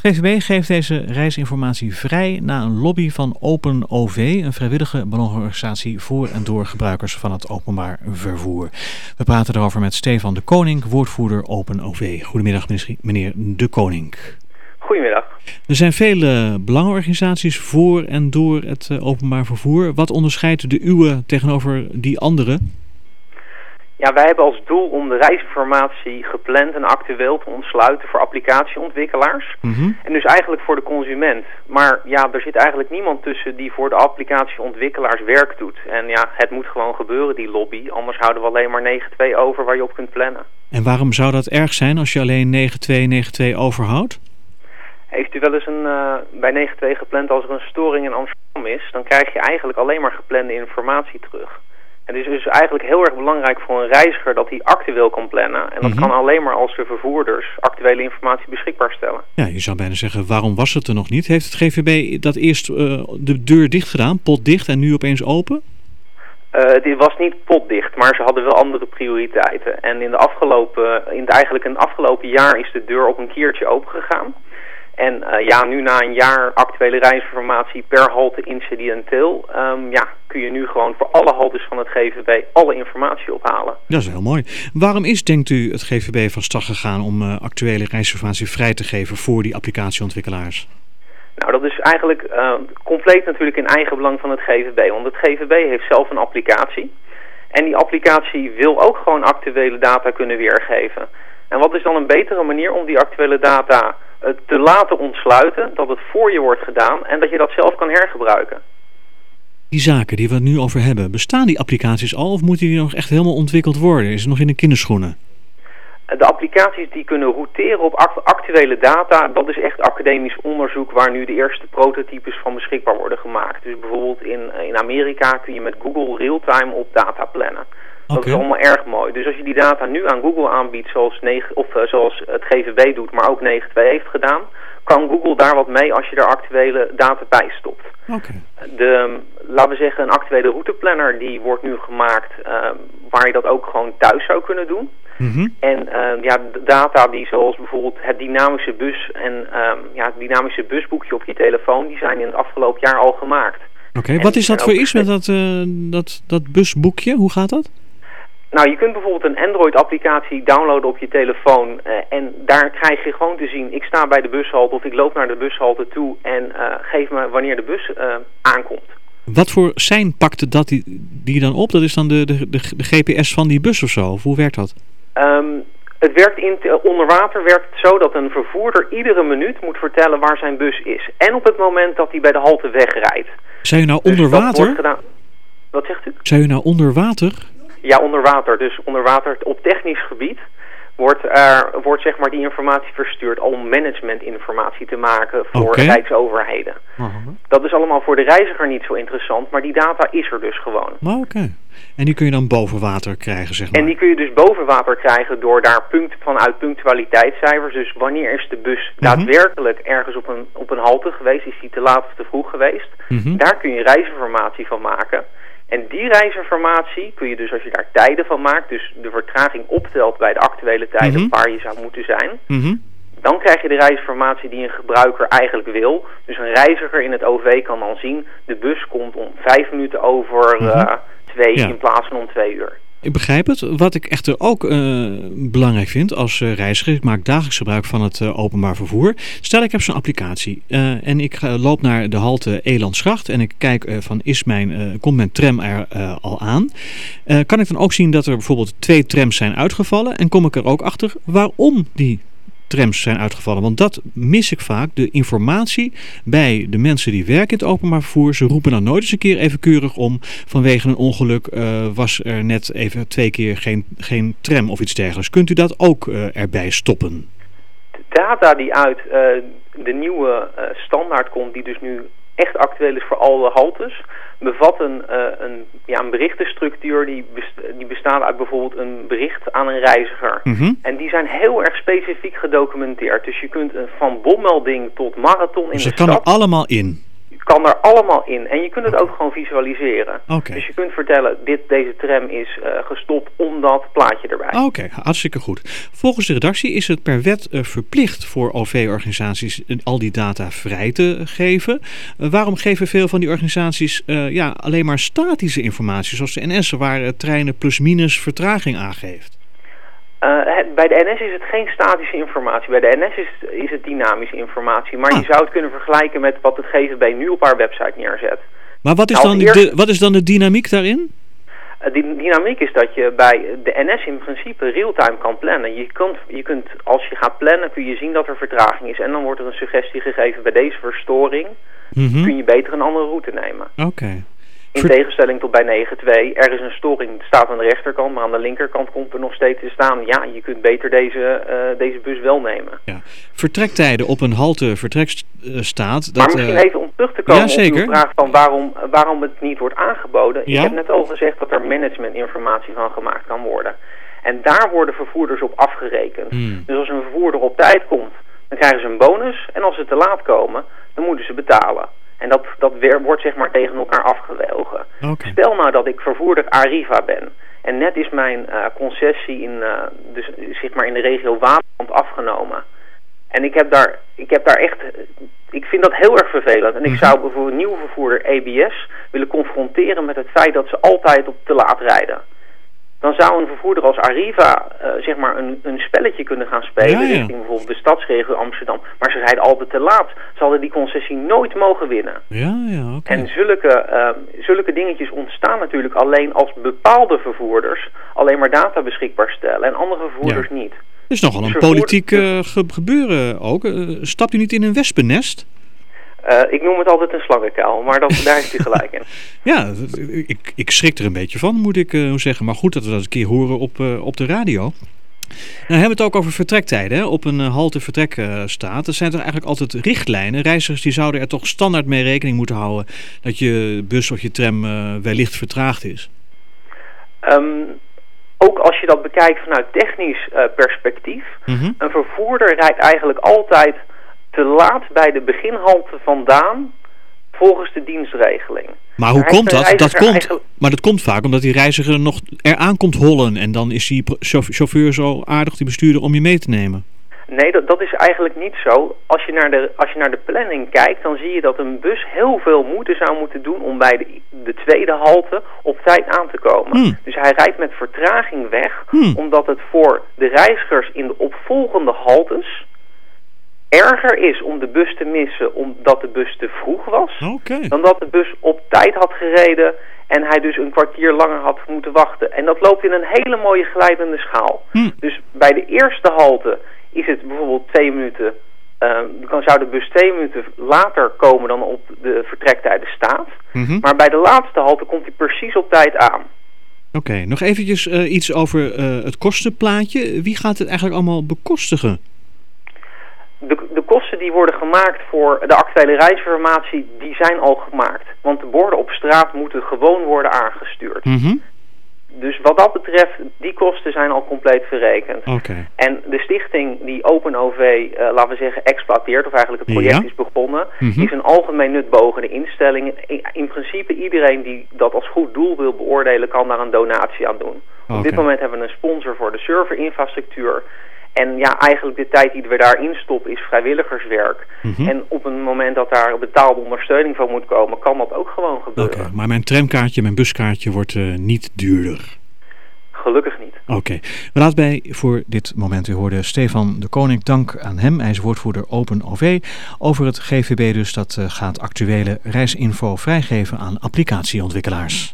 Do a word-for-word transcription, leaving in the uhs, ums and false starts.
V V B geeft deze reisinformatie vrij na een lobby van Open O V, een vrijwillige belangenorganisatie voor en door gebruikers van het openbaar vervoer. We praten erover met Stefan de Koning, woordvoerder Open O V. Goedemiddag meneer de Koning. Goedemiddag. Er zijn vele belangenorganisaties voor en door het openbaar vervoer. Wat onderscheidt de uwe tegenover die andere? Ja, wij hebben als doel om de reisinformatie gepland en actueel te ontsluiten voor applicatieontwikkelaars. Mm-hmm. En dus eigenlijk voor de consument. Maar ja, er zit eigenlijk niemand tussen die voor de applicatieontwikkelaars werk doet. En ja, het moet gewoon gebeuren, die lobby. Anders houden we alleen maar negen twee over waar je op kunt plannen. En waarom zou dat erg zijn als je alleen negen twee negen twee overhoudt? Heeft u wel eens een, uh, bij negen twee gepland als er een storing in Amsterdam is, dan krijg je eigenlijk alleen maar geplande informatie terug. Het is dus eigenlijk heel erg belangrijk voor een reiziger dat hij actueel kan plannen. En dat Mm-hmm. kan alleen maar als de vervoerders actuele informatie beschikbaar stellen. Ja, je zou bijna zeggen, waarom was het er nog niet? Heeft het G V B dat eerst uh, de deur dicht gedaan, potdicht en nu opeens open? Uh, het was niet potdicht, maar ze hadden wel andere prioriteiten. En in, de afgelopen, in het, eigenlijk in het afgelopen jaar is de deur op een keertje open gegaan. En uh, ja, nu na een jaar actuele reisinformatie per halte incidenteel, um, ja, kun je nu gewoon voor alle haltes van het G V B alle informatie ophalen. Dat is heel mooi. Waarom is, denkt u, het G V B van start gegaan om uh, actuele reisinformatie vrij te geven voor die applicatieontwikkelaars? Nou, dat is eigenlijk uh, compleet natuurlijk in eigen belang van het G V B. Want het G V B heeft zelf een applicatie. En die applicatie wil ook gewoon actuele data kunnen weergeven. En wat is dan een betere manier om die actuele data uh, te laten ontsluiten, dat het voor je wordt gedaan en dat je dat zelf kan hergebruiken? Die zaken die we het nu over hebben, bestaan die applicaties al of moeten die nog echt helemaal ontwikkeld worden? Is het nog in de kinderschoenen? De applicaties die kunnen routeren op actuele data, dat is echt academisch onderzoek waar nu de eerste prototypes van beschikbaar worden gemaakt. Dus bijvoorbeeld in, in Amerika kun je met Google real-time op data plannen. Dat Okay. is allemaal erg mooi. Dus als je die data nu aan Google aanbiedt, zoals, negen, of, uh, zoals het G V B doet, maar ook negen twee heeft gedaan, kan Google daar wat mee als je er actuele data bij stopt. Okay. De, laten we zeggen, een actuele routeplanner die wordt nu gemaakt uh, waar je dat ook gewoon thuis zou kunnen doen. Mm-hmm. En uh, ja, de data die zoals bijvoorbeeld het dynamische bus en um, ja, het dynamische busboekje op je telefoon, die zijn in het afgelopen jaar al gemaakt. Oké, okay. Wat is dat voor iets met dat, uh, dat, dat busboekje? Hoe gaat dat? Nou, je kunt bijvoorbeeld een Android-applicatie downloaden op je telefoon uh, en daar krijg je gewoon te zien, ik sta bij de bushalte of ik loop naar de bushalte toe en uh, geef me wanneer de bus uh, aankomt. Wat voor sein pakt dat die, die dan op? Dat is dan de, de, de, de G P S van die bus of zo? Of hoe werkt dat? Um, het werkt in uh, onder water werkt het zo dat een vervoerder iedere minuut moet vertellen waar zijn bus is. En op het moment dat hij bij de halte wegrijdt. Zijn u nou dus onder water? Gedaan... Wat zegt u? Zijn u nou onder water? Ja, onder water. Dus onder water op technisch gebied wordt, er, wordt zeg maar die informatie verstuurd om managementinformatie te maken voor okay. rijksoverheden. Uh-huh. Dat is allemaal voor de reiziger niet zo interessant, maar die data is er dus gewoon. Oké. Okay. En die kun je dan boven water krijgen, zeg maar? En die kun je dus boven water krijgen door daar punct, vanuit punctualiteitscijfers. Dus wanneer is de bus uh-huh. daadwerkelijk ergens op een, op een halte geweest? Is die te laat of te vroeg geweest? Uh-huh. Daar kun je reisinformatie van maken. En die reisinformatie kun je dus als je daar tijden van maakt, dus de vertraging optelt bij de actuele tijden Mm-hmm. waar je zou moeten zijn, mm-hmm. dan krijg je de reisinformatie die een gebruiker eigenlijk wil. Dus een reiziger in het O V kan dan zien, de bus komt om vijf minuten over uh, Mm-hmm. twee ja. in plaats van om twee uur. Ik begrijp het. Wat ik echter ook uh, belangrijk vind als uh, reiziger, ik maak dagelijks gebruik van het uh, openbaar vervoer. Stel ik heb zo'n applicatie uh, en ik uh, loop naar de halte Elandsgracht en ik kijk uh, van is mijn, uh, komt mijn tram er uh, al aan. Uh, kan ik dan ook zien dat er bijvoorbeeld twee trams zijn uitgevallen en kom ik er ook achter waarom die trams zijn uitgevallen. Want dat mis ik vaak, de informatie bij de mensen die werken in het openbaar vervoer. Ze roepen dan nooit eens een keer even keurig om. Vanwege een ongeluk uh, was er net even twee keer geen, geen tram of iets dergelijks. Kunt u dat ook uh, erbij stoppen? De data die uit uh, de nieuwe uh, standaard komt, die dus nu echt actueel is voor alle haltes, bevat een, uh, een, ja, een berichtenstructuur die, best, die bestaat uit bijvoorbeeld een bericht aan een reiziger. Mm-hmm. En die zijn heel erg specifiek gedocumenteerd. Dus je kunt uh, van bommelding tot marathon in dus de dat kan stad, er allemaal in? kan er allemaal in. En je kunt het ook gewoon visualiseren. Okay. Dus je kunt vertellen, dit, deze tram is uh, gestopt omdat plaatje erbij. Oké, okay, hartstikke goed. Volgens de redactie is het per wet uh, verplicht voor O V-organisaties uh, al die data vrij te geven. Uh, waarom geven veel van die organisaties uh, ja, alleen maar statische informatie, zoals de N S, waar uh, treinen plus-minus vertraging aangeeft? Uh, het, bij de N S is het geen statische informatie. Bij de N S is, is het dynamische informatie. Maar ah. je zou het kunnen vergelijken met wat het G V B nu op haar website neerzet. Maar wat is, nou, dan, eerste, de, wat is dan de dynamiek daarin? Uh, de dynamiek is dat je bij de N S in principe real-time kan plannen. Je kunt, je kunt, als je gaat plannen kun je zien dat er vertraging is. En dan wordt er een suggestie gegeven bij deze verstoring. Mm-hmm. Kun je beter een andere route nemen. Oké. Okay. In Ver... tegenstelling tot bij negen twee, er is een storing, het staat aan de rechterkant, maar aan de linkerkant komt er nog steeds te staan. Ja, je kunt beter deze, uh, deze bus wel nemen. Ja. Vertrektijden op een halte vertrekstaat. Maar dat, misschien uh... even om terug te komen ja, op uw vraag van waarom, waarom het niet wordt aangeboden. Ja? Ik heb net al gezegd dat er managementinformatie van gemaakt kan worden. En daar worden vervoerders op afgerekend. Hmm. Dus als een vervoerder op tijd komt, dan krijgen ze een bonus. En als ze te laat komen, dan moeten ze betalen. En dat, dat weer, wordt zeg maar tegen elkaar afgewogen. Okay. Stel nou dat ik vervoerder Arriva ben. En net is mijn uh, concessie in, uh, dus, zeg maar in de regio Waterland afgenomen. En ik heb daar, ik heb daar echt, ik vind dat heel erg vervelend. En ik zou bijvoorbeeld een nieuwe vervoerder E B S willen confronteren met het feit dat ze altijd op te laat rijden. Dan zou een vervoerder als Arriva uh, zeg maar een, een spelletje kunnen gaan spelen ja, ja. richting bijvoorbeeld de stadsregio Amsterdam. Maar ze rijden altijd te laat. Ze hadden die concessie nooit mogen winnen. Ja, ja, okay. En zulke, uh, zulke dingetjes ontstaan natuurlijk alleen als bepaalde vervoerders alleen maar data beschikbaar stellen en andere vervoerders ja. niet. Het is nogal een dus politiek uh, ge- gebeuren ook. Uh, stapt u niet in een wespennest? Uh, ik noem het altijd een slangenkuil, maar dat, daar heeft u gelijk in. Ja, ik, ik schrik er een beetje van, moet ik uh, zeggen. Maar goed dat we dat een keer horen op, uh, op de radio. Nou hebben we het ook over vertrektijden. Hè? Op een uh, halte vertrek uh, staat. Er zijn toch eigenlijk altijd richtlijnen. Reizigers die zouden er toch standaard mee rekening moeten houden dat je bus of je tram uh, wellicht vertraagd is. Um, ook als je dat bekijkt vanuit technisch uh, perspectief. Mm-hmm. Een vervoerder rijdt eigenlijk altijd te laat bij de beginhalte vandaan volgens de dienstregeling. Maar hoe komt dat? Dat komt, eigenlijk... Maar dat komt vaak omdat die reiziger nog eraan komt hollen en dan is die chauffeur zo aardig, die bestuurder, om je mee te nemen. Nee, dat, dat is eigenlijk niet zo. Als je, naar de, als je naar de planning kijkt, dan zie je dat een bus heel veel moeite zou moeten doen om bij de, de tweede halte op tijd aan te komen. Hmm. Dus hij rijdt met vertraging weg, hmm. omdat het voor de reizigers in de opvolgende haltes erger is om de bus te missen omdat de bus te vroeg was, okay. dan dat de bus op tijd had gereden en hij dus een kwartier langer had moeten wachten. En dat loopt in een hele mooie glijdende schaal. Hmm. Dus bij de eerste halte is het bijvoorbeeld twee minuten, uh, dan zou de bus twee minuten later komen dan op de vertrektijden staat. Mm-hmm. Maar bij de laatste halte komt hij precies op tijd aan. Oké, okay, nog eventjes uh, iets over uh, het kostenplaatje. Wie gaat het eigenlijk allemaal bekostigen? De, de kosten die worden gemaakt voor de actuele reisinformatie, die zijn al gemaakt. Want de borden op straat moeten gewoon worden aangestuurd. Mm-hmm. Dus wat dat betreft, die kosten zijn al compleet verrekend. Okay. En de stichting die OpenOV, uh, laten we zeggen, exploiteert, of eigenlijk het project ja. is begonnen, mm-hmm. is een algemeen nutbogende instelling. In, in principe iedereen die dat als goed doel wil beoordelen, kan daar een donatie aan doen. Okay. Op dit moment hebben we een sponsor voor de serverinfrastructuur. En ja, eigenlijk de tijd die we daarin stoppen is vrijwilligerswerk. Mm-hmm. En op een moment dat daar betaalde ondersteuning van moet komen, kan dat ook gewoon gebeuren. Okay, maar mijn tramkaartje, mijn buskaartje wordt uh, niet duurder. Gelukkig niet. Oké, okay. We laten bij voor dit moment. U hoorde Stefan de Koning, dank aan hem. Hij is woordvoerder OpenOV over het G V B dus. Dat uh, gaat actuele reisinfo vrijgeven aan applicatieontwikkelaars.